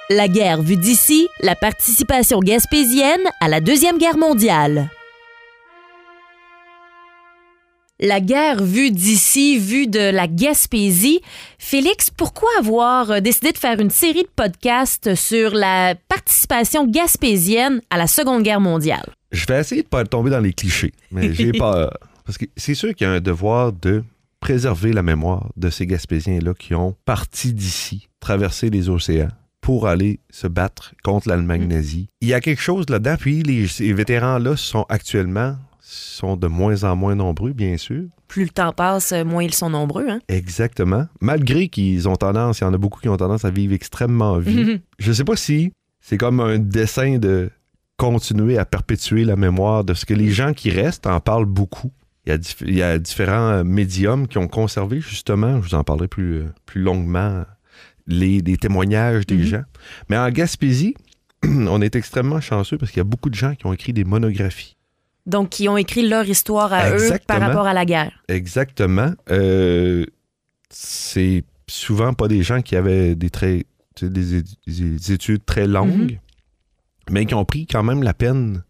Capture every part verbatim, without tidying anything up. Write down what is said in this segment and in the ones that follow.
La guerre vue d'ici, la participation gaspésienne à la Deuxième Guerre mondiale. La guerre vue d'ici, vue de la Gaspésie. Félix, pourquoi avoir décidé de faire une série de podcasts sur la participation gaspésienne à la Seconde Guerre mondiale? Je vais essayer de ne pas tomber dans les clichés, mais j'ai peur. Parce que c'est sûr qu'il y a un devoir de préserver la mémoire de ces Gaspésiens-là qui ont parti d'ici, traversé les océans, pour aller se battre contre l'Allemagne nazie. Il y a quelque chose là-dedans, puis les, ces vétérans-là sont actuellement... sont de moins en moins nombreux, bien sûr. Plus le temps passe, moins ils sont nombreux. Hein? Exactement. Malgré qu'ils ont tendance, il y en a beaucoup qui ont tendance à vivre extrêmement vite. Mm-hmm. Je ne sais pas si c'est comme un dessein de continuer à perpétuer la mémoire de ce que les gens qui restent en parlent beaucoup. Il y a, dif- il y a différents médiums qui ont conservé, justement, je vous en parlerai plus, plus longuement, les, les témoignages des mm-hmm. gens. Mais en Gaspésie, on est extrêmement chanceux parce qu'il y a beaucoup de gens qui ont écrit des monographies. Donc, qui ont écrit leur histoire à Exactement. eux par rapport à la guerre. Exactement. Euh, c'est souvent pas des gens qui avaient des, très, des, des études très longues, mm-hmm. mais qui ont pris quand même la peine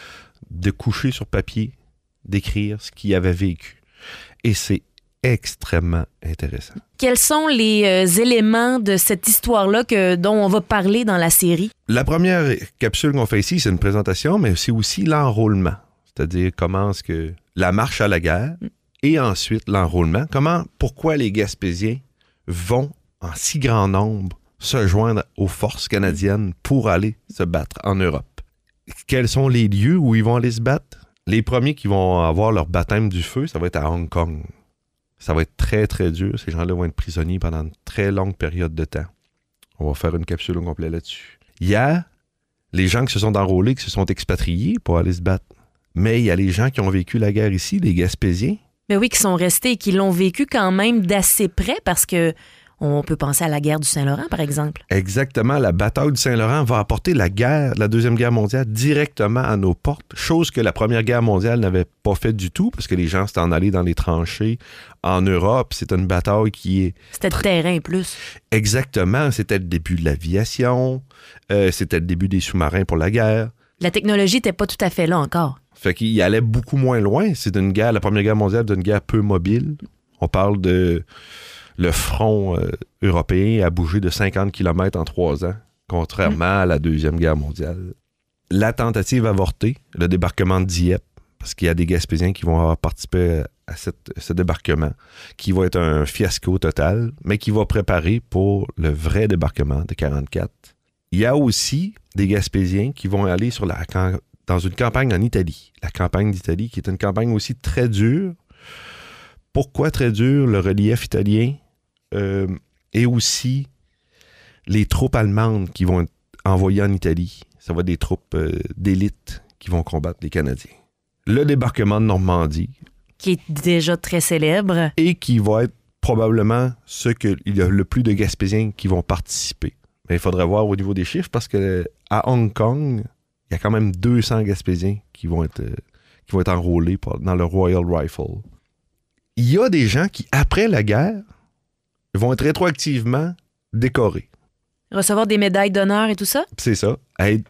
de coucher sur papier, d'écrire ce qu'ils avaient vécu. Et c'est extrêmement intéressant. Quels sont les euh, éléments de cette histoire-là que, dont on va parler dans la série? La première capsule qu'on fait ici, c'est une présentation, mais c'est aussi l'enrôlement. C'est-à-dire comment est-ce que la marche à la guerre et ensuite l'enrôlement. Comment, pourquoi les Gaspésiens vont en si grand nombre se joindre aux forces canadiennes pour aller se battre en Europe. Quels sont les lieux où ils vont aller se battre? Les premiers qui vont avoir leur baptême du feu, ça va être à Hong Kong. Ça va être très, très dur. Ces gens-là vont être prisonniers pendant une très longue période de temps. On va faire une capsule au complet là-dessus. Il y a les gens qui se sont enrôlés, qui se sont expatriés pour aller se battre. Mais il y a les gens qui ont vécu la guerre ici, les Gaspésiens. Mais oui, qui sont restés et qui l'ont vécu quand même d'assez près parce que on peut penser à la guerre du Saint-Laurent, par exemple. Exactement. La bataille du Saint-Laurent va apporter la guerre, la Deuxième Guerre mondiale directement à nos portes, chose que la Première Guerre mondiale n'avait pas fait du tout parce que les gens s'étaient en allés dans les tranchées en Europe. C'est une bataille qui est... C'était le terrain plus. Exactement. C'était le début de l'aviation. Euh, c'était le début des sous-marins pour la guerre. La technologie n'était pas tout à fait là encore. Fait qu'il allait beaucoup moins loin. C'est une guerre, la Première Guerre mondiale, d'une guerre peu mobile. On parle de le front euh, européen a bougé de cinquante kilomètres en trois ans, contrairement mmh. à la Deuxième Guerre mondiale. La tentative avortée, le débarquement de Dieppe, parce qu'il y a des Gaspésiens qui vont avoir participé à cette, ce débarquement, qui va être un fiasco total, mais qui va préparer pour le vrai débarquement de quarante-quatre. Il y a aussi des Gaspésiens qui vont aller sur la dans une campagne en Italie. La campagne d'Italie, qui est une campagne aussi très dure. Pourquoi très dure? Le relief italien euh, et aussi les troupes allemandes qui vont être envoyées en Italie. Ça va être des troupes euh, d'élite qui vont combattre les Canadiens. Le débarquement de Normandie. Qui est déjà très célèbre. Et qui va être probablement ce qu'il y a le plus de Gaspésiens qui vont participer. Mais il faudrait voir au niveau des chiffres parce que à Hong Kong, il y a quand même deux cents Gaspésiens qui vont être, euh, qui vont être enrôlés pour, dans le Royal Rifle. Il y a des gens qui, après la guerre, vont être rétroactivement décorés. Recevoir des médailles d'honneur et tout ça? C'est ça. Être,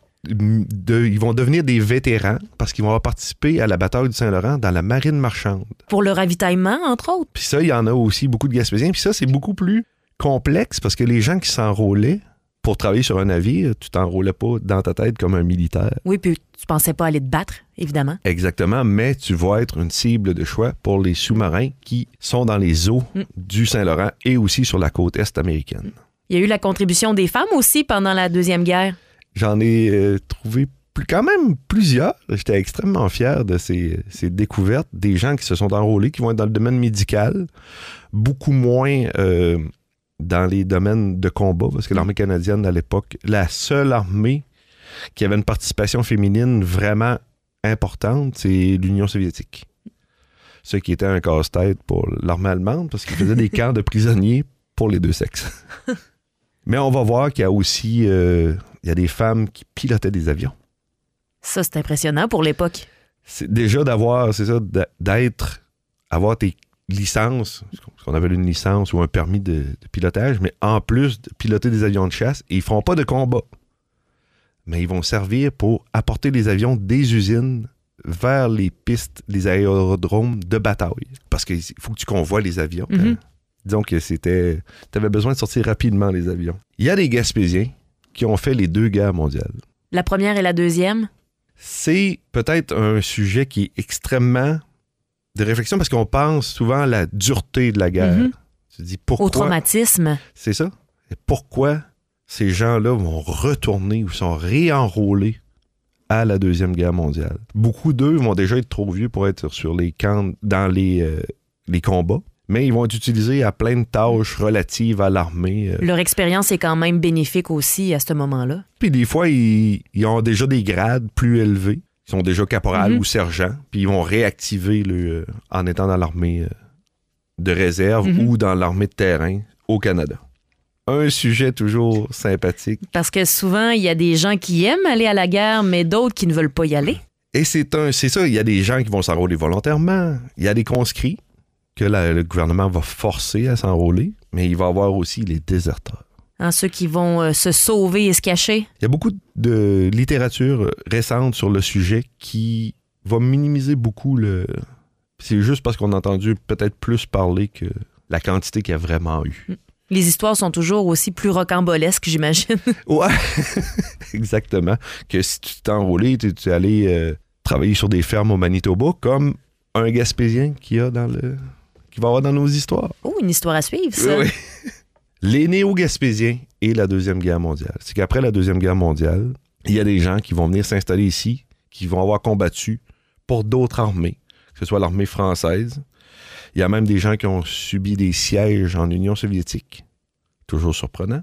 de, ils vont devenir des vétérans parce qu'ils vont avoir participé à la bataille du Saint-Laurent dans la marine marchande. Pour le ravitaillement, entre autres. Puis ça, il y en a aussi beaucoup de Gaspésiens. Puis ça, c'est beaucoup plus complexe parce que les gens qui s'enrôlaient pour travailler sur un navire, tu t'enrôlais pas dans ta tête comme un militaire. Oui, puis tu pensais pas aller te battre, évidemment. Exactement, mais tu vas être une cible de choix pour les sous-marins qui sont dans les eaux mm. du Saint-Laurent et aussi sur la côte est américaine. Il y a eu la contribution des femmes aussi pendant la Deuxième Guerre. J'en ai euh, trouvé plus, quand même plusieurs. J'étais extrêmement fier de ces, ces découvertes. Des gens qui se sont enrôlés, qui vont être dans le domaine médical, beaucoup moins... Euh, dans les domaines de combat, parce que l'armée canadienne, à l'époque, la seule armée qui avait une participation féminine vraiment importante, c'est l'Union soviétique. Ce qui était un casse-tête pour l'armée allemande, parce qu'ils faisaient des camps de prisonniers pour les deux sexes. Mais on va voir qu'il y a aussi euh, il y a des femmes qui pilotaient des avions. Ça, c'est impressionnant pour l'époque. C'est déjà d'avoir, c'est ça, d'être, avoir tes licence, ce qu'on appelle une licence ou un permis de, de pilotage, mais en plus de piloter des avions de chasse, et ils ne feront pas de combat. Mais ils vont servir pour apporter les avions des usines vers les pistes, les aérodromes de bataille. Parce qu'il faut que tu convoies les avions. Mm-hmm. Hein? Disons que c'était... Tu avais besoin de sortir rapidement les avions. Il y a des Gaspésiens qui ont fait les deux guerres mondiales. La première et la deuxième? C'est peut-être un sujet qui est extrêmement de réflexion parce qu'on pense souvent à la dureté de la guerre. Mm-hmm. Tu te dis pourquoi... Au traumatisme. C'est ça. Et pourquoi ces gens-là vont retourner ou sont réenrôlés à la Deuxième Guerre mondiale. Beaucoup d'eux vont déjà être trop vieux pour être sur les camps, dans les, euh, les combats, mais ils vont être utilisés à plein de tâches relatives à l'armée. Euh. Leur expérience est quand même bénéfique aussi à ce moment-là. Puis des fois, ils, ils ont déjà des grades plus élevés. Ils sont déjà caporal mm-hmm. ou sergent, puis ils vont réactiver le, euh, en étant dans l'armée euh, de réserve mm-hmm. ou dans l'armée de terrain au Canada. Un sujet toujours sympathique. Parce que souvent, il y a des gens qui aiment aller à la guerre, mais d'autres qui ne veulent pas y aller. Et c'est, un, c'est ça, il y a des gens qui vont s'enrôler volontairement. Il y a des conscrits que la, le gouvernement va forcer à s'enrôler, mais il va y avoir aussi les déserteurs. Hein, ceux qui vont euh, se sauver et se cacher. Il y a beaucoup de littérature récente sur le sujet qui va minimiser beaucoup le... C'est juste parce qu'on a entendu peut-être plus parler que la quantité qu'il y a vraiment eu. Mm. Les histoires sont toujours aussi plus rocambolesques, j'imagine. Ouais, exactement. Que si tu t'es enrôlé, tu es allé euh, travailler sur des fermes au Manitoba, comme un Gaspésien qui, a dans le... qui va avoir dans nos histoires. Oh, une histoire à suivre, ça. Oui. Les néo-Gaspésiens et la Deuxième Guerre mondiale. C'est qu'après la Deuxième Guerre mondiale, il y a des gens qui vont venir s'installer ici, qui vont avoir combattu pour d'autres armées, que ce soit l'armée française. Il y a même des gens qui ont subi des sièges en Union soviétique. Toujours surprenant.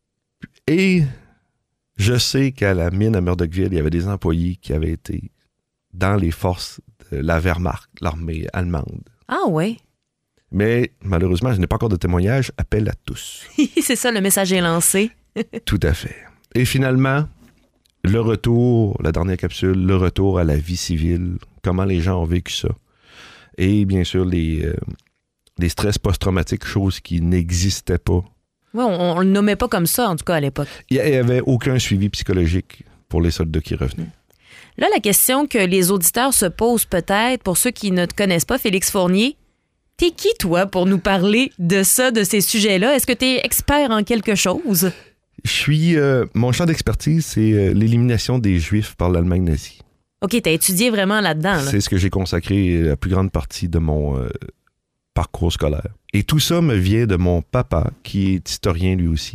Et je sais qu'à la mine à Murdochville, il y avait des employés qui avaient été dans les forces de la Wehrmacht, l'armée allemande. Ah oui? Mais malheureusement, je n'ai pas encore de témoignage. Appel à tous. C'est ça, le message est lancé. Tout à fait. Et finalement, le retour, la dernière capsule, le retour à la vie civile, comment les gens ont vécu ça. Et bien sûr, les, euh, les stress post-traumatiques, chose qui n'existait pas. Oui, on ne le nommait pas comme ça, en tout cas, à l'époque. Il n'y avait aucun suivi psychologique pour les soldats qui revenaient. Là, la question que les auditeurs se posent peut-être, pour ceux qui ne te connaissent pas, Félix Fournier, t'es qui, toi, pour nous parler de ça, de ces sujets-là? Est-ce que t'es expert en quelque chose? Je suis... Euh, mon champ d'expertise, c'est euh, l'élimination des Juifs par l'Allemagne nazie. OK, t'as étudié vraiment là-dedans. Là. C'est ce que j'ai consacré la plus grande partie de mon euh, parcours scolaire. Et tout ça me vient de mon papa, qui est historien lui aussi,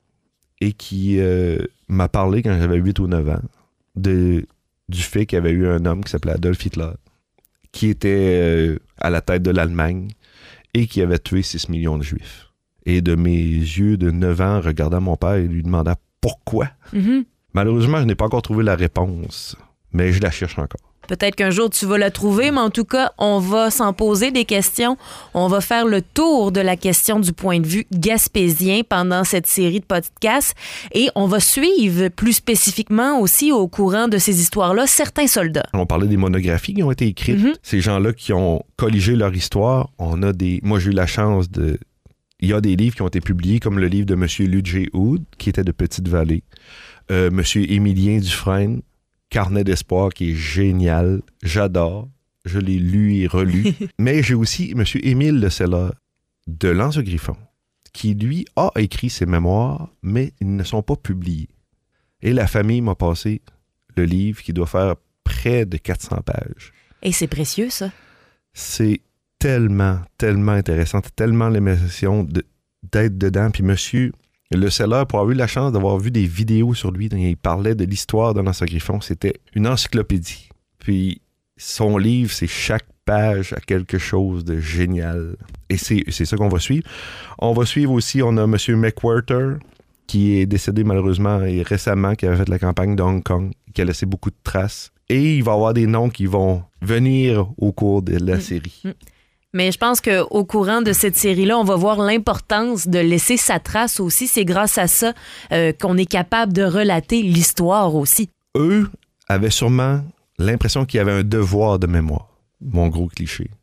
et qui euh, m'a parlé quand j'avais huit ou neuf ans de, du fait qu'il y avait eu un homme qui s'appelait Adolf Hitler, qui était euh, à la tête de l'Allemagne et qui avait tué six millions de Juifs. Et de mes yeux de neuf ans, regardant mon père et lui demandant pourquoi. Mm-hmm. Malheureusement, je n'ai pas encore trouvé la réponse. Mais je la cherche encore. Peut-être qu'un jour, tu vas la trouver, mais en tout cas, on va s'en poser des questions. On va faire le tour de la question du point de vue gaspésien pendant cette série de podcasts. Et on va suivre plus spécifiquement aussi au courant de ces histoires-là certains soldats. On parlait des monographies qui ont été écrites. Mm-hmm. Ces gens-là qui ont colligé leur histoire, on a des... Moi, j'ai eu la chance de... Il y a des livres qui ont été publiés, comme le livre de M. Ludger Hood, qui était de Petite-Vallée. Euh, M. Émilien Dufresne, Carnet d'espoir, qui est génial. J'adore. Je l'ai lu et relu. Mais j'ai aussi M. Émile Le Seller de L'Anse-Griffon, qui, lui, a écrit ses mémoires, mais ils ne sont pas publiés. Et la famille m'a passé le livre qui doit faire près de quatre cents pages. Et c'est précieux, ça. C'est tellement, tellement intéressant. Tellement l'émotion de, d'être dedans. Puis monsieur... Le Seller, pour avoir eu la chance d'avoir vu des vidéos sur lui, il parlait de l'histoire de l'Anse-Griffon, c'était une encyclopédie. Puis son livre, c'est chaque page à quelque chose de génial. Et c'est, c'est ça qu'on va suivre. On va suivre aussi, on a M. McWhirter, qui est décédé malheureusement et récemment, qui avait fait la campagne de Hong Kong, qui a laissé beaucoup de traces. Et il va y avoir des noms qui vont venir au cours de la mmh. série. Mmh. Mais je pense qu'au courant de cette série-là, on va voir l'importance de laisser sa trace aussi. C'est grâce à ça euh, qu'on est capable de relater l'histoire aussi. Eux avaient sûrement l'impression qu'il y avait un devoir de mémoire. Mon gros cliché.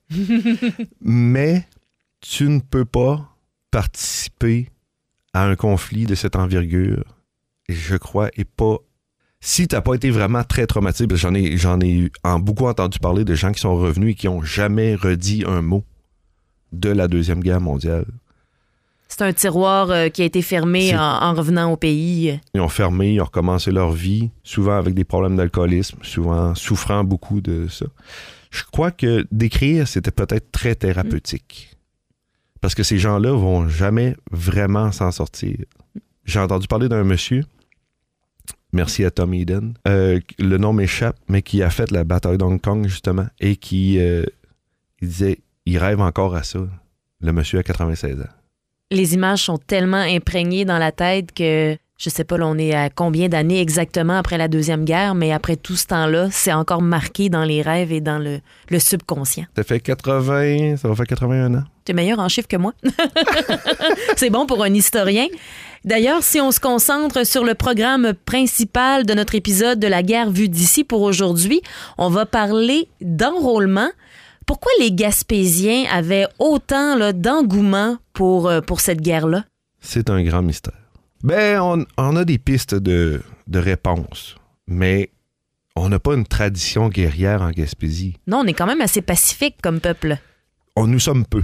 Mais tu ne peux pas participer à un conflit de cette envergure, je crois, et pas... Si tu n'as pas été vraiment très traumatisé, parce que j'en ai, j'en ai eu, en beaucoup entendu parler de gens qui sont revenus et qui n'ont jamais redit un mot de la Deuxième Guerre mondiale. C'est un tiroir euh, qui a été fermé en, en revenant au pays. Ils ont fermé, ils ont recommencé leur vie, souvent avec des problèmes d'alcoolisme, souvent souffrant beaucoup de ça. Je crois que d'écrire, c'était peut-être très thérapeutique. Mm. Parce que ces gens-là vont jamais vraiment s'en sortir. J'ai entendu parler d'un monsieur, merci à Tom Eden, euh, le nom m'échappe, mais qui a fait la bataille d'Hong Kong, justement, et qui euh, il disait, il rêve encore à ça. Le monsieur a quatre-vingt-seize ans. Les images sont tellement imprégnées dans la tête que, je sais pas, là, on est à combien d'années exactement après la Deuxième Guerre, mais après tout ce temps-là, c'est encore marqué dans les rêves et dans le, le subconscient. Ça fait quatre-vingts, ça va faire quatre-vingt-un ans. Tu es meilleur en chiffres que moi. C'est bon pour un historien. D'ailleurs, si on se concentre sur le programme principal de notre épisode de La guerre vue d'ici pour aujourd'hui, on va parler d'enrôlement. Pourquoi les Gaspésiens avaient autant là, d'engouement pour, euh, pour cette guerre-là? C'est un grand mystère. Ben, on, on a des pistes de, de réponses, mais on n'a pas une tradition guerrière en Gaspésie. Non, on est quand même assez pacifique comme peuple. On nous sommes peu.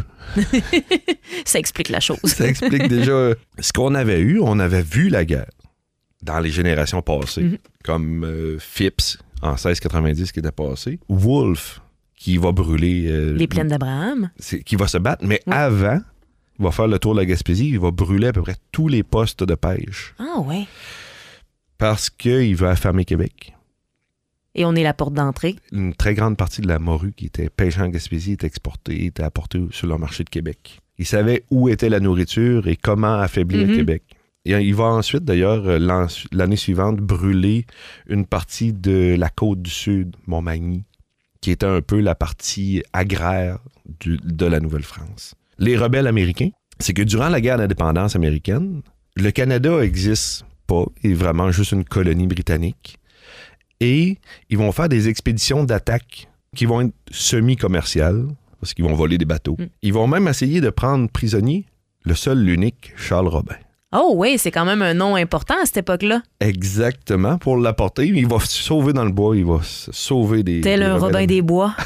Ça explique la chose. Ça explique déjà ce qu'on avait eu. On avait vu la guerre dans les générations passées, mm-hmm. comme euh, Phipps en seize quatre-vingt-dix qui était passé. Wolfe qui va brûler... Euh, les plaines d'Abraham. Qui va se battre, mais oui. avant, il va faire le tour de la Gaspésie, il va brûler à peu près tous les postes de pêche. Ah oui. Parce qu'il veut affamer Québec. Et on est la porte d'entrée. Une très grande partie de la morue qui était pêchée en Gaspésie était exportée, était apportée sur le marché de Québec. Il savait où était la nourriture et comment affaiblir mm-hmm. Québec. Et il va ensuite, d'ailleurs, l'année suivante, brûler une partie de la côte du Sud, Montmagny, qui était un peu la partie agraire du, de la Nouvelle-France. Les rebelles américains, c'est que durant la guerre d'indépendance américaine, le Canada n'existe pas, il est vraiment juste une colonie britannique. Et ils vont faire des expéditions d'attaque qui vont être semi-commerciales, parce qu'ils vont voler des bateaux. Mm. Ils vont même essayer de prendre prisonnier le seul, l'unique Charles Robin. Oh oui, c'est quand même un nom important à cette époque-là. Exactement, pour l'apporter. Il va se sauver dans le bois, il va se sauver des... Tel des un Robin des Bois.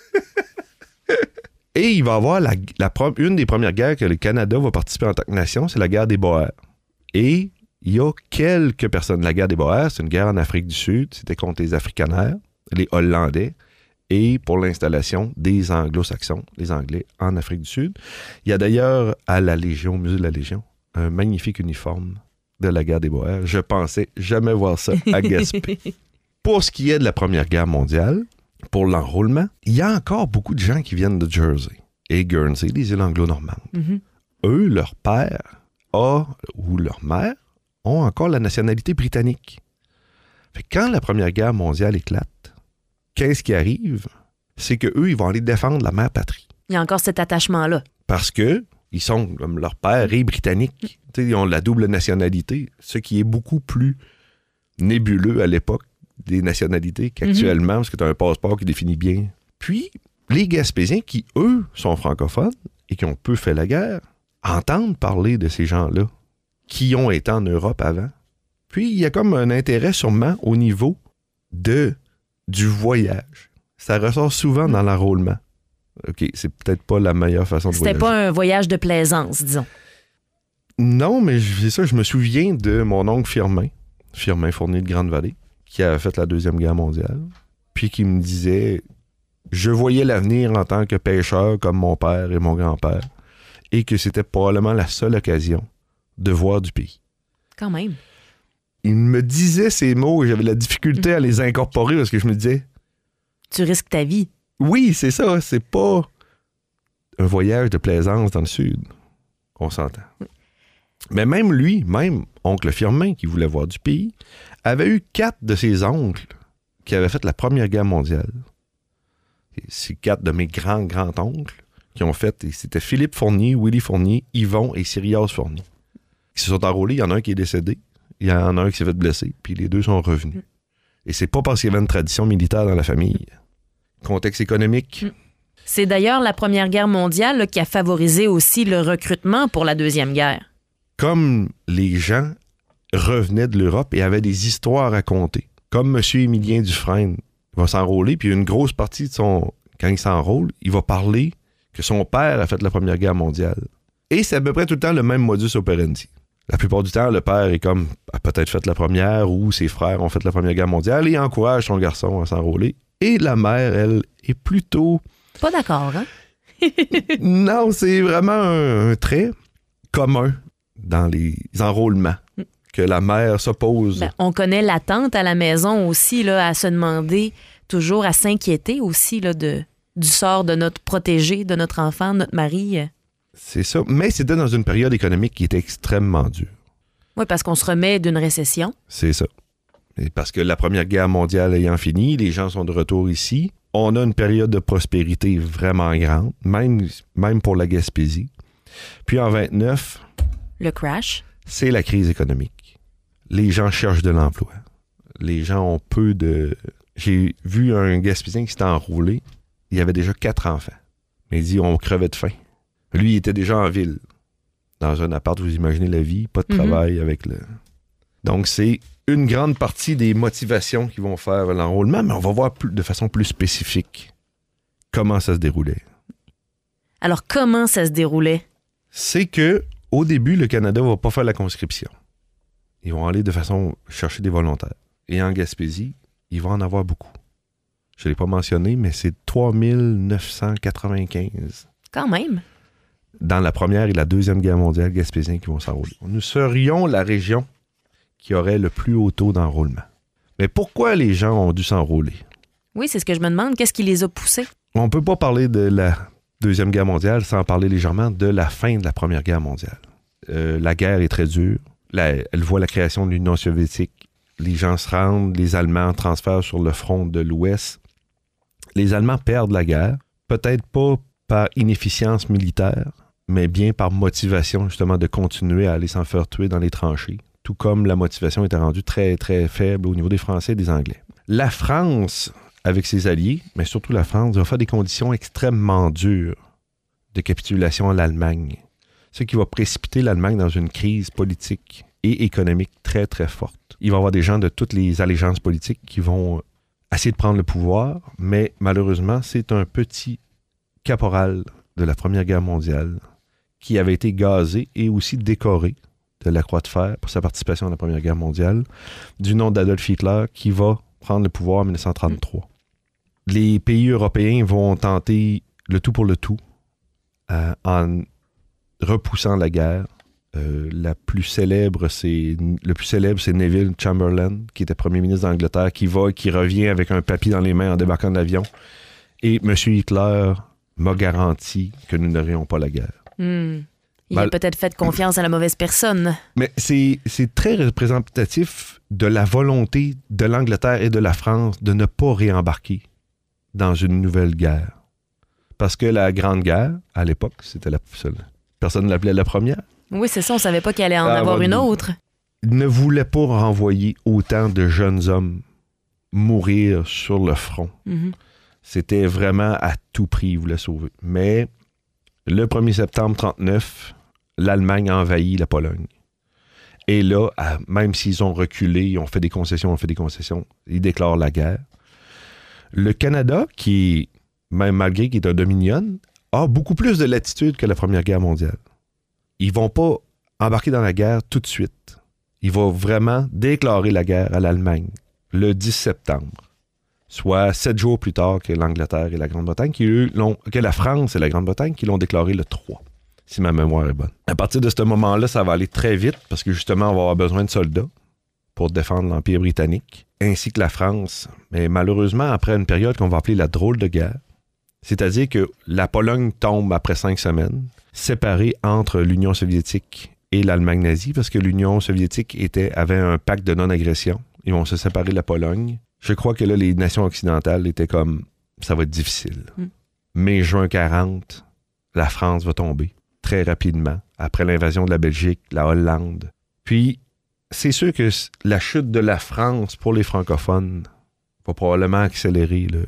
Et il va avoir la, la, une des premières guerres que le Canada va participer en tant que nation, c'est la guerre des Boers. Et il y a quelques personnes. La guerre des Boers, c'est une guerre en Afrique du Sud. C'était contre les Afrikaners, les Hollandais, et pour l'installation des Anglo-Saxons, les Anglais, en Afrique du Sud. Il y a d'ailleurs à la Légion, au musée de la Légion, un magnifique uniforme de la guerre des Boers. Je pensais jamais voir ça à Gaspé. Pour ce qui est de la Première Guerre mondiale, pour l'enrôlement, il y a encore beaucoup de gens qui viennent de Jersey et Guernsey, les îles anglo-normandes. Mm-hmm. Eux, leur père a, ou leur mère, ont encore la nationalité britannique. Fait que quand la Première Guerre mondiale éclate, qu'est-ce qui arrive? C'est qu'eux, ils vont aller défendre la mère patrie. Il y a encore cet attachement-là. Parce que ils sont, comme leur père est britannique. T'sais, ils ont la double nationalité, ce qui est beaucoup plus nébuleux à l'époque des nationalités qu'actuellement, mm-hmm. parce que tu as un passeport qui définit bien. Puis, les Gaspésiens, qui, eux, sont francophones et qui ont peu fait la guerre, entendent parler de ces gens-là qui ont été en Europe avant. Puis, il y a comme un intérêt sûrement au niveau de, du voyage. Ça ressort souvent dans l'enrôlement. OK, c'est peut-être pas la meilleure façon de voyager. C'était pas un voyage de plaisance, disons. Non, mais c'est ça, je me souviens de mon oncle Firmin, Firmin Fournier de Grande-Vallée, qui a fait la Deuxième Guerre mondiale, puis qui me disait « Je voyais l'avenir en tant que pêcheur comme mon père et mon grand-père, et que c'était probablement la seule occasion de voir du pays. » Quand même. Il me disait ces mots et j'avais la difficulté mmh. à les incorporer parce que je me disais... Tu risques ta vie. Oui, c'est ça. C'est pas un voyage de plaisance dans le Sud. On s'entend. Mmh. Mais même lui, même oncle Firmin, qui voulait voir du pays, avait eu quatre de ses oncles qui avaient fait la Première Guerre mondiale. Et c'est quatre de mes grands-grands-oncles qui ont fait, et c'était Philippe Fournier, Willy Fournier, Yvon et Cyrios Fournier. Ils se sont enrôlés, il y en a un qui est décédé, il y en a un qui s'est fait blesser, puis les deux sont revenus. Mm. Et c'est pas parce qu'il y avait une tradition militaire dans la famille. Contexte économique, mm. C'est d'ailleurs la Première Guerre mondiale là, qui a favorisé aussi le recrutement pour la Deuxième Guerre. Comme les gens revenaient de l'Europe et avaient des histoires à raconter, comme M. Émilien Dufresne va s'enrôler, puis une grosse partie de son... Quand il s'enrôle, il va parler que son père a fait la Première Guerre mondiale. Et c'est à peu près tout le temps le même modus operandi. La plupart du temps, le père est comme a peut-être fait la première ou ses frères ont fait la Première Guerre mondiale et encourage son garçon à s'enrôler. Et la mère, elle, est plutôt... Pas d'accord, hein? Non, c'est vraiment un, un trait commun dans les enrôlements, que la mère s'oppose. Ben, on connaît l'attente à la maison aussi, là, à se demander, toujours à s'inquiéter aussi là, de, du sort de notre protégé, de notre enfant, de notre mari. C'est ça. Mais c'était dans une période économique qui était extrêmement dure. Oui, parce qu'on se remet d'une récession. C'est ça. Et parce que la Première Guerre mondiale ayant fini, les gens sont de retour ici. On a une période de prospérité vraiment grande, même, même pour la Gaspésie. Puis en vingt-neuf... Le crash. C'est la crise économique. Les gens cherchent de l'emploi. Les gens ont peu de... J'ai vu un Gaspésien qui s'était enrôlé. Il avait déjà quatre enfants. Mais il dit, on crevait de faim. Lui, il était déjà en ville. Dans un appart, vous imaginez la vie, pas de travail mm-hmm. avec le... Donc, c'est une grande partie des motivations qui vont faire l'enrôlement, mais on va voir plus, de façon plus spécifique comment ça se déroulait. Alors, comment ça se déroulait? C'est que au début, le Canada ne va pas faire la conscription. Ils vont aller de façon chercher des volontaires. Et en Gaspésie, ils vont en avoir beaucoup. Je ne l'ai pas mentionné, mais c'est trois mille neuf cent quatre-vingt-quinze. Quand même. Dans la Première et la Deuxième Guerre mondiale, Gaspésiens qui vont s'enrôler. Nous serions la région qui aurait le plus haut taux d'enrôlement. Mais pourquoi les gens ont dû s'enrôler? Oui, c'est ce que je me demande. Qu'est-ce qui les a poussés? On ne peut pas parler de la Deuxième Guerre mondiale sans parler légèrement de la fin de la Première Guerre mondiale. Euh, la guerre est très dure. La, elle voit la création de l'Union soviétique. Les gens se rendent, les Allemands transfèrent sur le front de l'Ouest. Les Allemands perdent la guerre, peut-être pas par inefficience militaire, mais bien par motivation justement de continuer à aller s'en faire tuer dans les tranchées, tout comme la motivation était rendue très, très faible au niveau des Français et des Anglais. La France, avec ses alliés, mais surtout la France, va faire des conditions extrêmement dures de capitulation à l'Allemagne, ce qui va précipiter l'Allemagne dans une crise politique et économique très, très forte. Il va y avoir des gens de toutes les allégeances politiques qui vont essayer de prendre le pouvoir, mais malheureusement, c'est un petit caporal de la Première Guerre mondiale qui avait été gazé et aussi décoré de la Croix de fer pour sa participation à la Première Guerre mondiale, du nom d'Adolf Hitler, qui va prendre le pouvoir en dix-neuf cent trente-trois. Mm. Les pays européens vont tenter le tout pour le tout euh, en repoussant la guerre. Euh, la plus célèbre, c'est le plus célèbre, c'est Neville Chamberlain, qui était premier ministre d'Angleterre, qui va et qui revient avec un papier dans les mains en débarquant de l'avion. Et M. Hitler m'a garanti que nous n'aurions pas la guerre. Mm. Il Mal... a peut-être fait confiance à la mauvaise personne. Mais c'est, c'est très représentatif de la volonté de l'Angleterre et de la France de ne pas réembarquer dans une nouvelle guerre. Parce que la Grande Guerre, à l'époque, c'était la seule. Personne ne l'appelait la première. Oui, c'est ça, on ne savait pas qu'il allait en ah, avoir une autre. Il ne voulait pas renvoyer autant de jeunes hommes mourir sur le front. Mm-hmm. C'était vraiment à tout prix, il voulait sauver. Mais le premier septembre trente-neuf, l'Allemagne a envahi la Pologne. Et là, même s'ils ont reculé, ils ont fait des concessions, ont fait des concessions, ils déclarent la guerre. Le Canada, qui, même malgré qu'il est un dominion, a beaucoup plus de latitude que la Première Guerre mondiale. Ils vont pas embarquer dans la guerre tout de suite. Ils vont vraiment déclarer la guerre à l'Allemagne le dix septembre, soit sept jours plus tard que l'Angleterre et la Grande-Bretagne, qui eux l'ont, que la France et la Grande-Bretagne qui l'ont déclaré le trois, si ma mémoire est bonne. À partir de ce moment-là, ça va aller très vite parce que justement, on va avoir besoin de soldats pour défendre l'Empire britannique, ainsi que la France. Mais malheureusement, après une période qu'on va appeler la drôle de guerre, c'est-à-dire que la Pologne tombe après cinq semaines, séparée entre l'Union soviétique et l'Allemagne nazie, parce que l'Union soviétique était, avait un pacte de non-agression. Ils vont se séparer de la Pologne. Je crois que là, les nations occidentales étaient comme, ça va être difficile. Mm. Mai-juin quarante, la France va tomber très rapidement, après l'invasion de la Belgique, la Hollande. Puis, c'est sûr que la chute de la France pour les francophones va probablement accélérer le,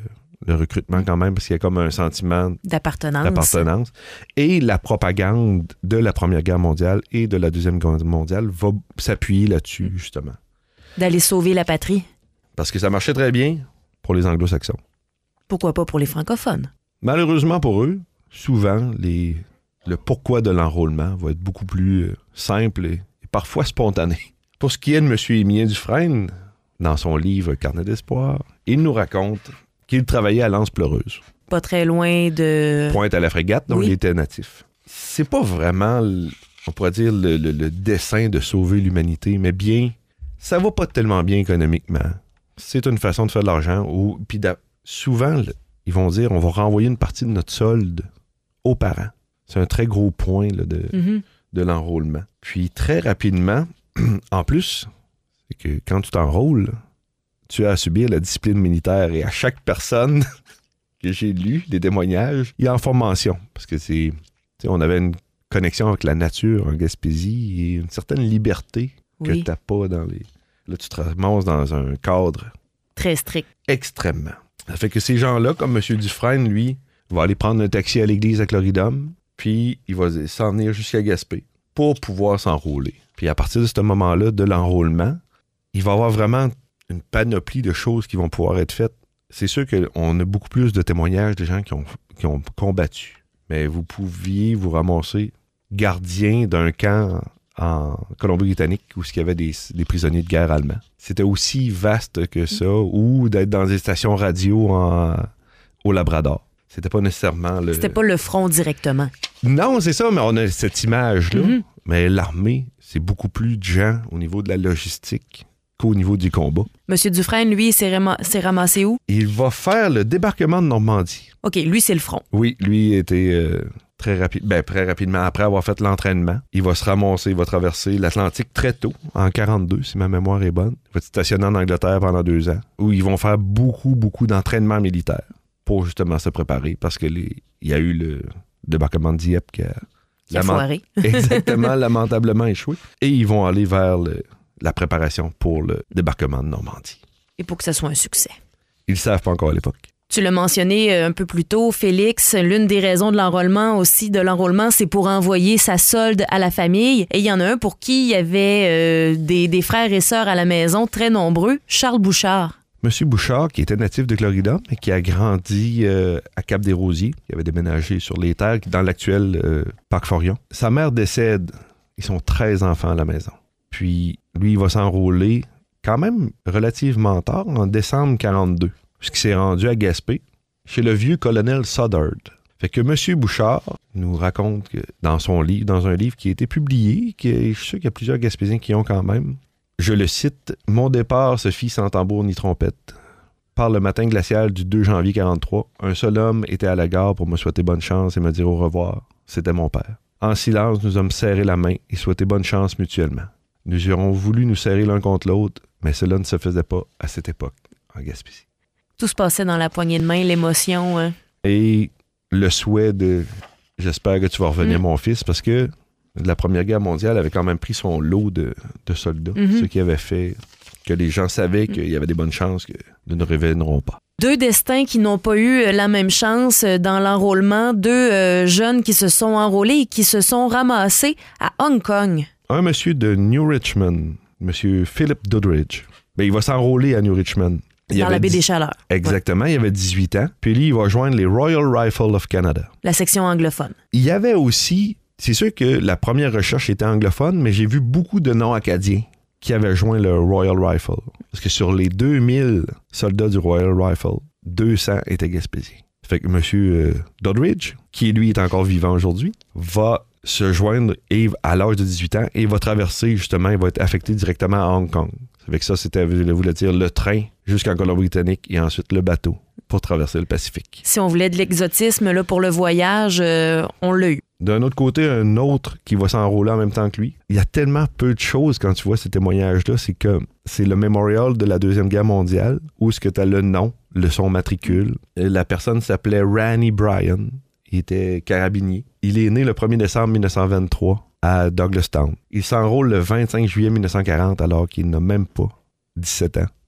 le recrutement quand même, parce qu'il y a comme un sentiment d'appartenance. d'appartenance. Et la propagande de la Première Guerre mondiale et de la Deuxième Guerre mondiale va s'appuyer là-dessus, justement. D'aller sauver la patrie. Parce que ça marchait très bien pour les anglo-saxons. Pourquoi pas pour les francophones? Malheureusement pour eux, souvent, les, le pourquoi de l'enrôlement va être beaucoup plus euh, simple et, et parfois spontané. Pour ce qui est de M. Émilien Dufresne, dans son livre « Carnet d'espoir », il nous raconte qu'il travaillait à l'Anse-Pleureuse. Pas très loin de... Pointe-à-la-Frégate, dont oui. il était natif. C'est pas vraiment, on pourrait dire, le, le, le dessein de sauver l'humanité, mais bien, ça va pas tellement bien économiquement. C'est une façon de faire de l'argent. Ou, puis souvent, ils vont dire, on va renvoyer une partie de notre solde aux parents. C'est un très gros point là, de, mm-hmm. de l'enrôlement. Puis très rapidement, en plus, c'est que quand tu t'enrôles, tu as à subir la discipline militaire. Et à chaque personne que j'ai lu, des témoignages, il y a en formation. Parce que c'est, on avait une connexion avec la nature en Gaspésie et une certaine liberté que oui. tu n'as pas dans les... Là, tu te ramasses dans un cadre... Très strict. Extrêmement. Ça fait que ces gens-là, comme M. Dufresne, lui, va aller prendre un taxi à l'église à Cloridum, puis il va s'en venir jusqu'à Gaspé pour pouvoir s'enrôler. Puis à partir de ce moment-là, de l'enrôlement, il va y avoir vraiment une panoplie de choses qui vont pouvoir être faites. C'est sûr qu'on a beaucoup plus de témoignages de gens qui ont, qui ont combattu. Mais vous pouviez vous ramasser gardien d'un camp en Colombie-Britannique où il y avait des, des prisonniers de guerre allemands. C'était aussi vaste que ça, ou d'être dans des stations radio en, au Labrador. C'était pas nécessairement le... C'était pas le front directement. Non, c'est ça, mais on a cette image-là. Mm-hmm. Mais l'armée, c'est beaucoup plus de gens au niveau de la logistique qu'au niveau du combat. Monsieur Dufresne, lui, s'est, ram- s'est ramassé où? Il va faire le débarquement de Normandie. OK, lui, c'est le front. Oui, lui était euh, très rapide. Ben, très rapidement, après avoir fait l'entraînement, il va se ramasser, il va traverser l'Atlantique très tôt, en quarante-deux, si ma mémoire est bonne. Il va être stationné en Angleterre pendant deux ans, où ils vont faire beaucoup, beaucoup d'entraînement militaire pour justement se préparer, parce que les, il y a eu le débarquement de Dieppe qui a... Qui a lament- foiré. Exactement, lamentablement échoué. Et ils vont aller vers le, la préparation pour le débarquement de Normandie. Et pour que ça soit un succès. Ils ne le savent pas encore à l'époque. Tu l'as mentionné un peu plus tôt, Félix, l'une des raisons de l'enrôlement aussi, de l'enrôlement, c'est pour envoyer sa solde à la famille. Et il y en a un pour qui il y avait euh, des, des frères et sœurs à la maison, très nombreux, Charles Bouchard. Monsieur Bouchard, qui était natif de Cloridum et qui a grandi euh, à Cap-des-Rosiers, qui avait déménagé sur les terres dans l'actuel euh, Parc Forion. Sa mère décède. Ils sont treize enfants à la maison. Puis, lui, il va s'enrôler quand même relativement tard, en décembre quarante-deux, puisqu'il s'est rendu à Gaspé, chez le vieux colonel Suddard. Fait que M. Bouchard nous raconte que dans son livre, dans un livre qui a été publié, qui est, je suis sûr qu'il y a plusieurs Gaspésiens qui ont quand même, je le cite, « Mon départ se fit sans tambour ni trompette. Par le matin glacial du deux janvier quarante-trois, un seul homme était à la gare pour me souhaiter bonne chance et me dire au revoir. C'était mon père. En silence, nous hommes serré la main et souhaité bonne chance mutuellement. Nous aurions voulu nous serrer l'un contre l'autre, mais cela ne se faisait pas à cette époque, en Gaspésie. » Tout se passait dans la poignée de main, l'émotion. Hein? Et le souhait de « J'espère que tu vas revenir, mmh. mon fils », parce que la Première Guerre mondiale avait quand même pris son lot de, de soldats, mmh. ce qui avait fait que les gens savaient qu'il y avait des bonnes chances que nous ne reviendrons pas. Deux destins qui n'ont pas eu la même chance dans l'enrôlement, deux euh, jeunes qui se sont enrôlés et qui se sont ramassés à Hong Kong. Un monsieur de New Richmond, monsieur Philip Doddridge, ben, il va s'enrôler à New Richmond. Il dans la baie dix... des Chaleurs. Exactement, ouais. Il avait dix-huit ans. Puis lui, il va joindre les Royal Rifles of Canada. La section anglophone. Il y avait aussi... C'est sûr que la première recherche était anglophone, mais j'ai vu beaucoup de noms acadiens qui avaient joint le Royal Rifle. Parce que sur les deux mille soldats du Royal Rifle, deux cents étaient gaspésiens. Fait que M. Euh, Doddridge, qui lui est encore vivant aujourd'hui, va se joindre et, à l'âge de dix-huit ans et va traverser, justement, il va être affecté directement à Hong Kong. Ça fait que ça, c'était, je voulais dire, le train jusqu'en Colombie-Britannique et ensuite le bateau pour traverser le Pacifique. Si on voulait de l'exotisme là, pour le voyage, euh, on l'a eu. D'un autre côté, un autre qui va s'enrôler en même temps que lui. Il y a tellement peu de choses quand tu vois ces témoignages-là, c'est que c'est le mémorial de la Deuxième Guerre mondiale où est-ce que tu as le nom, le son matricule. La personne s'appelait Ranny Bryan. Il était carabinier. Il est né le premier décembre mille neuf cent vingt-trois à Douglastown. Il s'enrôle le vingt-cinq juillet mille neuf cent quarante alors qu'il n'a même pas dix-sept ans.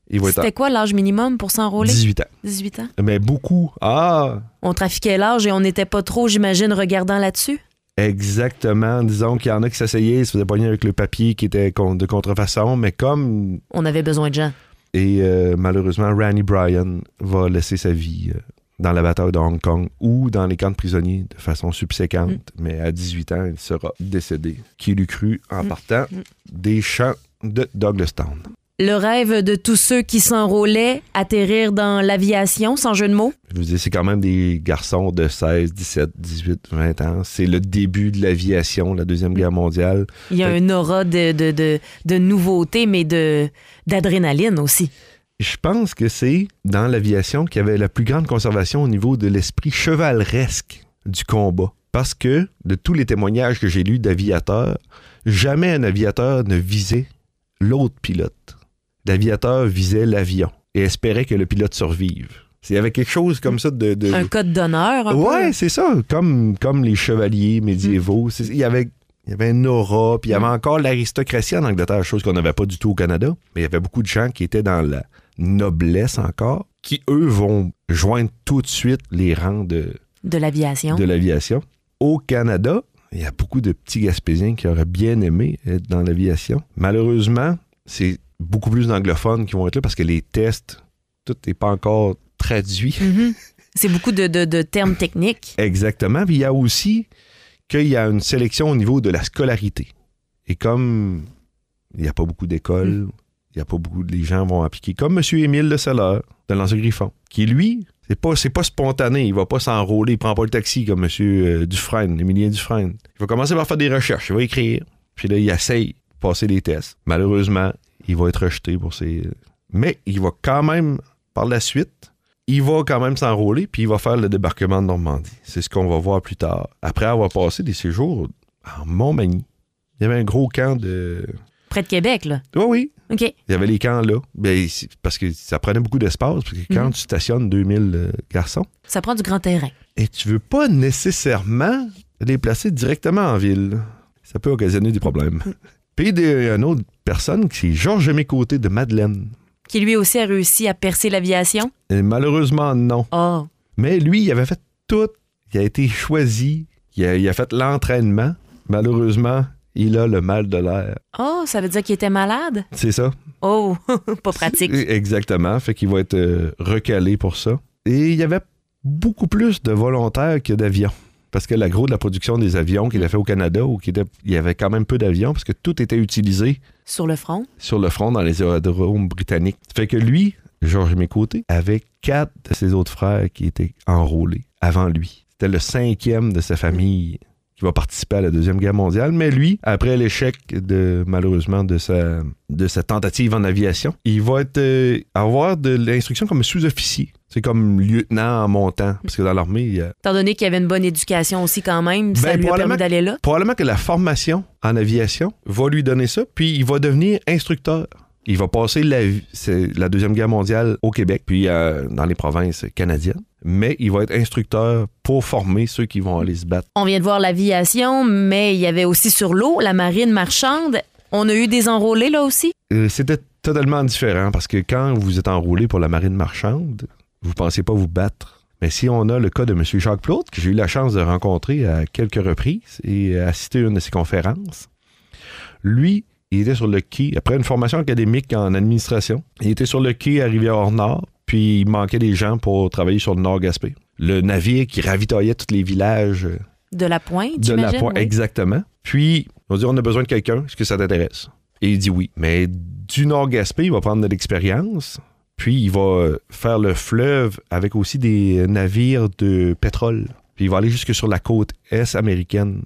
Il va être C'était en... quoi l'âge minimum pour s'enrôler? dix-huit ans. dix-huit ans. Mais beaucoup. Ah! On trafiquait l'âge et on n'était pas trop, j'imagine, regardant là-dessus? Exactement. Disons qu'il y en a qui s'essayaient, ils se faisaient pogner avec le papier qui était de contrefaçon, mais comme... On avait besoin de gens. Et euh, malheureusement, Randy Bryan va laisser sa vie euh, dans la bataille de Hong Kong ou dans les camps de prisonniers de façon subséquente. Mm. Mais à dix-huit ans, il sera décédé. Qui l'eût cru en mm. partant mm. des champs de Douglastown. Le rêve de tous ceux qui s'enrôlaient, atterrir dans l'aviation, sans jeu de mots? Je vous dis, c'est quand même des garçons de seize, dix-sept, dix-huit, vingt ans. C'est le début de l'aviation, la Deuxième Guerre mondiale. Il y a fait... un aura de, de, de, de nouveauté, mais de, d'adrénaline aussi. Je pense que c'est dans l'aviation qu'il y avait la plus grande conservation au niveau de l'esprit chevaleresque du combat. Parce que, de tous les témoignages que j'ai lus d'aviateurs, jamais un aviateur ne visait l'autre pilote. L'aviateur visait l'avion et espérait que le pilote survive. Il y avait quelque chose comme ça de... de... Un code d'honneur, un ouais, peu. C'est ça. Comme, comme les chevaliers médiévaux. Mm. Il y avait... Il y avait un aura, puis il y avait encore l'aristocratie en Angleterre, chose qu'on n'avait pas du tout au Canada. Mais il y avait beaucoup de gens qui étaient dans la noblesse encore, qui, eux, vont joindre tout de suite les rangs de... De l'aviation. De l'aviation. Au Canada, il y a beaucoup de petits Gaspésiens qui auraient bien aimé être dans l'aviation. Malheureusement, c'est beaucoup plus d'anglophones qui vont être là parce que les tests, tout n'est pas encore traduit. Mm-hmm. C'est beaucoup de, de, de termes techniques. Exactement. Puis il y a aussi qu'il y a une sélection au niveau de la scolarité. Et comme il n'y a pas beaucoup d'écoles, mm. il n'y a pas beaucoup de les gens vont appliquer. Comme M. Émile Le Selleur de Lancer Griffon, qui lui, c'est pas, c'est pas spontané. Il va pas s'enrôler, il prend pas le taxi comme M. Euh, Dufresne, Émilien Dufresne. Il va commencer par faire des recherches, il va écrire. Puis là, il essaye de passer des tests. Malheureusement, il va être rejeté pour ses... Mais il va quand même, par la suite, il va quand même s'enrôler, puis il va faire le débarquement de Normandie. C'est ce qu'on va voir plus tard. Après avoir passé des séjours en Montmagny. Il y avait un gros camp de... Près de Québec, là? Oui, oui. OK. Il y avait les camps là. Ben, parce que ça prenait beaucoup d'espace, parce que quand mm-hmm. tu stationnes deux mille euh, garçons... Ça prend du grand terrain. Et tu veux pas nécessairement les placer directement en ville. Ça peut occasionner des problèmes. Mm. Puis il y a une autre personne, c'est Georges Mécôté de Madeleine. Qui lui aussi a réussi à percer l'aviation? Et malheureusement, non. Oh. Mais lui, il avait fait tout. Il a été choisi. Il a, il a fait l'entraînement. Malheureusement, il a le mal de l'air. Oh, ça veut dire qu'il était malade? C'est ça. Oh, pas pratique. Exactement. Fait qu'il va être euh, recalé pour ça. Et il y avait beaucoup plus de volontaires que d'avions. Parce que la gros de la production des avions qu'il a fait au Canada, où il y avait quand même peu d'avions, parce que tout était utilisé... Sur le front? Sur le front, dans les aérodromes britanniques. Fait que lui, Georges Mécôté, avait quatre de ses autres frères qui étaient enrôlés avant lui. C'était le cinquième de sa famille qui va participer à la Deuxième Guerre mondiale. Mais lui, après l'échec, de malheureusement, de sa, de sa tentative en aviation, il va être, euh, avoir de l'instruction comme sous-officier. C'est comme lieutenant en montant, parce que dans l'armée... Il y a... Étant donné qu'il y avait une bonne éducation aussi quand même, ben, ça lui a permis d'aller là? Probablement que la formation en aviation va lui donner ça, puis il va devenir instructeur. Il va passer la, la Deuxième Guerre mondiale au Québec, puis euh, dans les provinces canadiennes. Mais il va être instructeur pour former ceux qui vont aller se battre. On vient de voir l'aviation, mais il y avait aussi sur l'eau la marine marchande. On a eu des enrôlés là aussi? Euh, c'était totalement différent, parce que quand vous êtes enrôlé pour la marine marchande, vous ne pensez pas vous battre. Mais si on a le cas de M. Jacques Plaude, que j'ai eu la chance de rencontrer à quelques reprises et assister à une de ses conférences, lui, il était sur le quai, après une formation académique en administration, il était sur le quai à Rivière-Nord, puis il manquait des gens pour travailler sur le Nord-Gaspé. Le navire qui ravitaillait tous les villages... De la Pointe, De la Pointe, oui. Exactement. Puis, on dit, on a besoin de quelqu'un, est-ce que ça t'intéresse? Et il dit oui. Mais du Nord-Gaspé, il va prendre de l'expérience... Puis, il va faire le fleuve avec aussi des navires de pétrole. Puis, il va aller jusque sur la côte est américaine,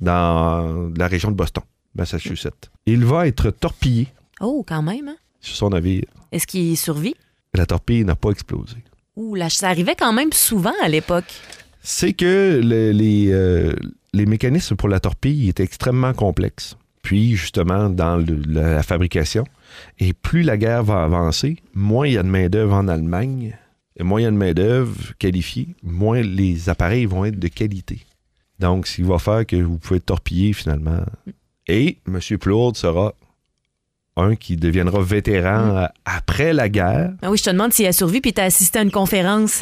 dans la région de Boston, Massachusetts. Il va être torpillé. Oh, quand même, hein? Sur son navire. Est-ce qu'il survit? La torpille n'a pas explosé. Ouh, là, ça arrivait quand même souvent à l'époque. C'est que le, les, euh, les mécanismes pour la torpille étaient extrêmement complexes. Puis, justement, dans le, la, la fabrication. Et plus la guerre va avancer, moins il y a de main-d'œuvre en Allemagne, et moins il y a de main-d'œuvre qualifiée, moins les appareils vont être de qualité. Donc, ce qui va faire que vous pouvez torpiller finalement. Et M. Plourde sera un qui deviendra vétéran mmh. après la guerre. Ah oui, je te demande s'il a survécu puis t'as assisté à une conférence.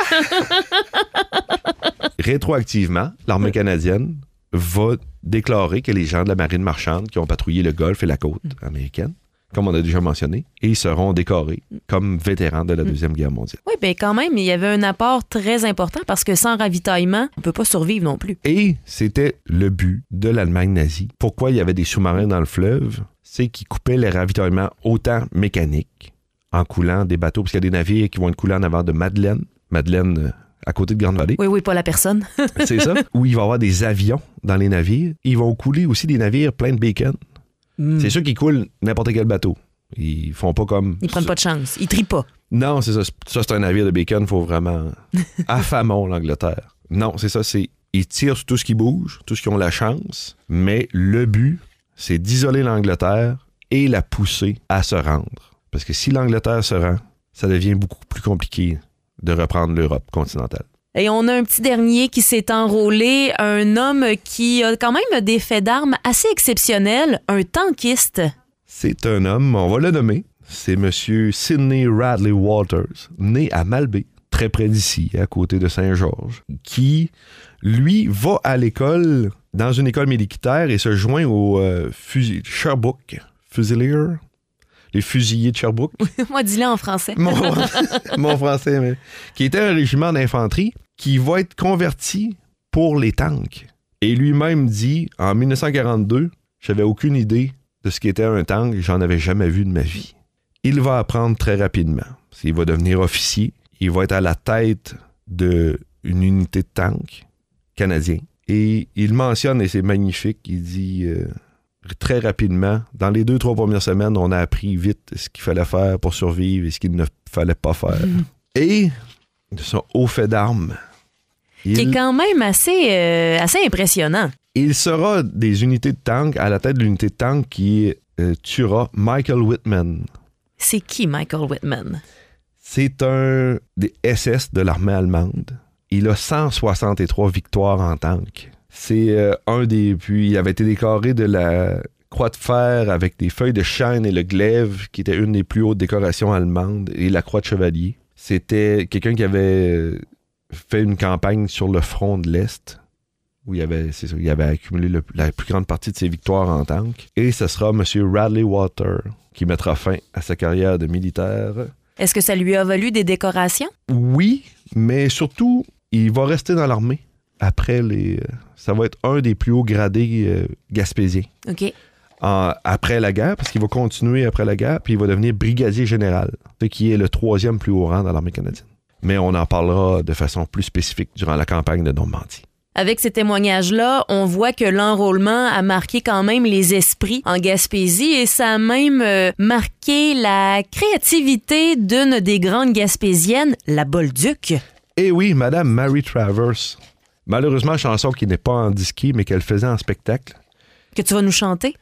Rétroactivement, l'armée canadienne va déclarer que les gens de la marine marchande qui ont patrouillé le Golfe et la côte mmh. américaine, comme on a déjà mentionné, et ils seront décorés comme vétérans de la Deuxième Guerre mondiale. Oui, bien quand même, il y avait un apport très important parce que sans ravitaillement, on ne peut pas survivre non plus. Et c'était le but de l'Allemagne nazie. Pourquoi il y avait des sous-marins dans le fleuve? C'est qu'ils coupaient les ravitaillements autant mécaniques en coulant des bateaux, parce qu'il y a des navires qui vont être coulés en avant de Madeleine. Madeleine, à côté de Grande-Vallée. Oui, oui, pas la personne. C'est ça. Où il va y avoir des avions dans les navires. Ils vont couler aussi des navires pleins de bacon. Mm. C'est sûr qu'ils coulent n'importe quel bateau. Ils font pas comme... Ils prennent pas de chance. Ils trient pas. Non, c'est ça. Ça, c'est un navire de bacon. Il faut vraiment... affamons l'Angleterre. Non, c'est ça. C'est... Ils tirent sur tout ce qui bouge, tout ce qui ont la chance. Mais le but, c'est d'isoler l'Angleterre et la pousser à se rendre. Parce que si l'Angleterre se rend, ça devient beaucoup plus compliqué de reprendre l'Europe continentale. Et on a un petit dernier qui s'est enrôlé, un homme qui a quand même des faits d'armes assez exceptionnels, un tankiste. C'est un homme, on va le nommer, c'est M. Sidney Radley Walters, né à Malbay, très près d'ici, à côté de Saint-Georges, qui, lui, va à l'école, dans une école militaire et se joint au euh, fusil, Sherbrooke, Fusilier, les fusiliers de Sherbrooke. Moi, dis-le en français. Mon, mon français, mais. Qui était un régiment d'infanterie qui va être converti pour les tanks. Et lui-même dit, en dix-neuf cent quarante-deux, j'avais aucune idée de ce qu'était un tank, j'en avais jamais vu de ma vie. Il va apprendre très rapidement. Il va devenir officier. Il va être à la tête d'une unité de tank canadien. Et il mentionne, et c'est magnifique, il dit... Euh, très rapidement, dans les deux, trois premières semaines, on a appris vite ce qu'il fallait faire pour survivre et ce qu'il ne fallait pas faire. Mmh. Et de son haut fait d'armes. Il... Qui est quand même assez, euh, assez impressionnant. Il sera des unités de tank, à la tête de l'unité de tank qui euh, tuera Michael Whitman. C'est qui Michael Whitman? C'est un des S S de l'armée allemande. Il a cent soixante-trois victoires en tank. C'est euh, un des... Puis il avait été décoré de la croix de fer avec des feuilles de chêne et le glaive, qui était une des plus hautes décorations allemandes, et la croix de chevalier. C'était quelqu'un qui avait fait une campagne sur le front de l'Est, où il avait, c'est ça, il avait accumulé le, la plus grande partie de ses victoires en tank. Et ce sera M. Radley Walters qui mettra fin à sa carrière de militaire. Est-ce que ça lui a valu des décorations? Oui, mais surtout, il va rester dans l'armée. Après les... Ça va être un des plus hauts gradés euh, gaspésiens. OK. En, après la guerre, parce qu'il va continuer après la guerre, puis il va devenir brigadier général, ce qui est le troisième plus haut rang dans l'armée canadienne. Mais on en parlera de façon plus spécifique durant la campagne de Normandie. Avec ces témoignages-là, on voit que l'enrôlement a marqué quand même les esprits en Gaspésie et ça a même euh, marqué la créativité d'une des grandes Gaspésiennes, la Bolduc. Eh oui, Madame Mary Travers. Malheureusement, chanson qui n'est pas en disque, mais qu'elle faisait en spectacle. Que tu vas nous chanter?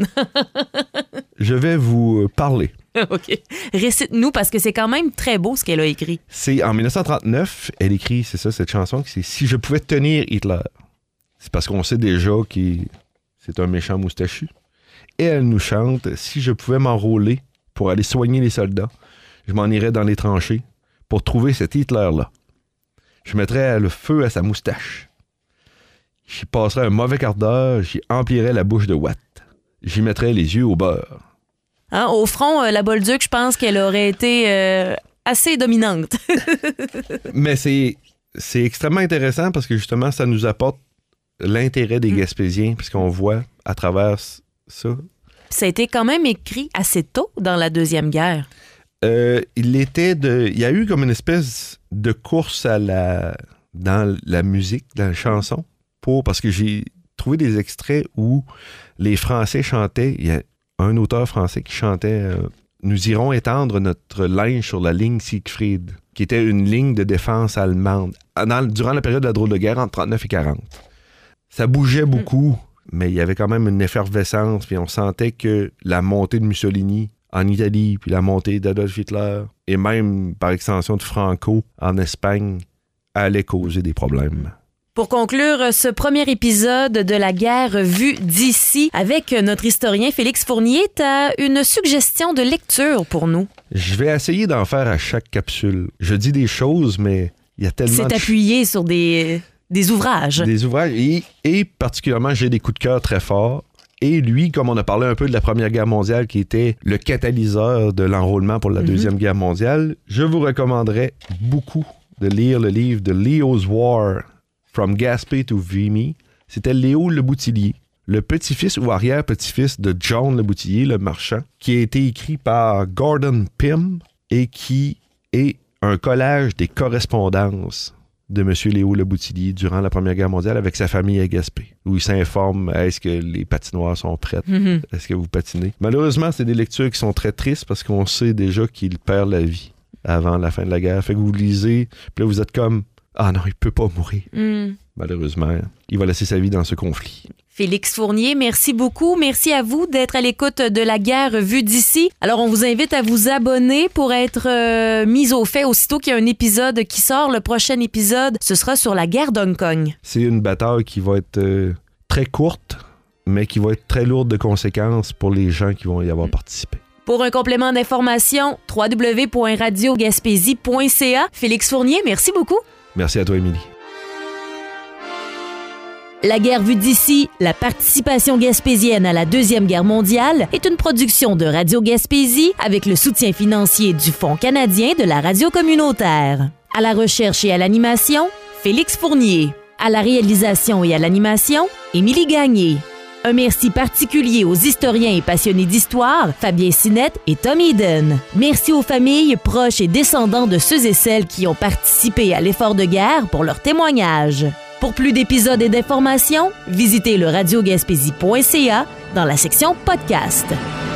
Je vais vous parler. OK. Récite-nous, parce que c'est quand même très beau ce qu'elle a écrit. C'est en dix-neuf cent trente-neuf, elle écrit, c'est ça, cette chanson, c'est « Si je pouvais tenir Hitler ». C'est parce qu'on sait déjà que c'est un méchant moustachu. Et elle nous chante « Si je pouvais m'enrôler pour aller soigner les soldats, je m'en irais dans les tranchées pour trouver cet Hitler-là. Je mettrais le feu à sa moustache. J'y passerais un mauvais quart d'heure, j'y emplirais la bouche de Watt. J'y mettrais les yeux au beurre. » Hein, au front, euh, la Bolduc, je pense qu'elle aurait été euh, assez dominante. Mais c'est, c'est extrêmement intéressant parce que justement, ça nous apporte l'intérêt des mmh. Gaspésiens, puisqu'on voit à travers ça. Ça a été quand même écrit assez tôt dans la Deuxième Guerre. Euh, il était de, il y a eu comme une espèce de course à la, dans la musique, dans la chanson, pour, parce que j'ai trouvé des extraits où les Français chantaient, il y a un auteur français qui chantait euh, « Nous irons étendre notre linge sur la ligne Siegfried », qui était une ligne de défense allemande, dans, durant la période de la drôle de guerre entre trente-neuf et quarante. Ça bougeait beaucoup, mmh. mais il y avait quand même une effervescence, puis on sentait que la montée de Mussolini en Italie, puis la montée d'Adolf Hitler, et même, par extension, de Franco en Espagne, allait causer des problèmes Pour conclure ce premier épisode de la guerre vue d'ici avec notre historien Félix Fournier, tu as une suggestion de lecture pour nous. Je vais essayer d'en faire à chaque capsule. Je dis des choses, mais il y a tellement... C'est de appuyé ch- sur des, des ouvrages. Des ouvrages. Et, et particulièrement, j'ai des coups de cœur très forts. Et lui, comme on a parlé un peu de la Première Guerre mondiale, qui était le catalyseur de l'enrôlement pour la mm-hmm. Deuxième Guerre mondiale, je vous recommanderais beaucoup de lire le livre de Leo's War, From Gaspé to Vimy. C'était Léo Le Boutillier, le petit-fils ou arrière-petit-fils de John Le Boutillier, le marchand, qui a été écrit par Gordon Pym et qui est un collage des correspondances de M. Léo Le Boutillier durant la Première Guerre mondiale avec sa famille à Gaspé, où il s'informe, est-ce que les patinoires sont prêtes? Mm-hmm. Est-ce que vous patinez? Malheureusement, c'est des lectures qui sont très tristes parce qu'on sait déjà qu'il perd la vie avant la fin de la guerre. Fait que vous lisez, puis là, vous êtes comme, ah non, il peut pas mourir. Mm. Malheureusement, il va laisser sa vie dans ce conflit. Félix Fournier, merci beaucoup. Merci à vous d'être à l'écoute de la guerre vue d'ici. Alors, on vous invite à vous abonner pour être euh, mis au fait aussitôt qu'il y a un épisode qui sort. Le prochain épisode, ce sera sur la guerre d'Hong Kong. C'est une bataille qui va être euh, très courte, mais qui va être très lourde de conséquences pour les gens qui vont y avoir mm. participé. Pour un complément d'information, w w w point radio gaspésie point c a. Félix Fournier, merci beaucoup. Merci à toi, Émilie. La guerre vue d'ici, la participation gaspésienne à la Deuxième Guerre mondiale est une production de Radio Gaspésie avec le soutien financier du Fonds canadien de la radio communautaire. À la recherche et à l'animation, Félix Fournier. À la réalisation et à l'animation, Émilie Gagné. Un merci particulier aux historiens et passionnés d'histoire, Fabien Sinette et Tom Eden. Merci aux familles, proches et descendants de ceux et celles qui ont participé à l'effort de guerre pour leur témoignage. Pour plus d'épisodes et d'informations, visitez le radio gaspésie point c a dans la section podcast.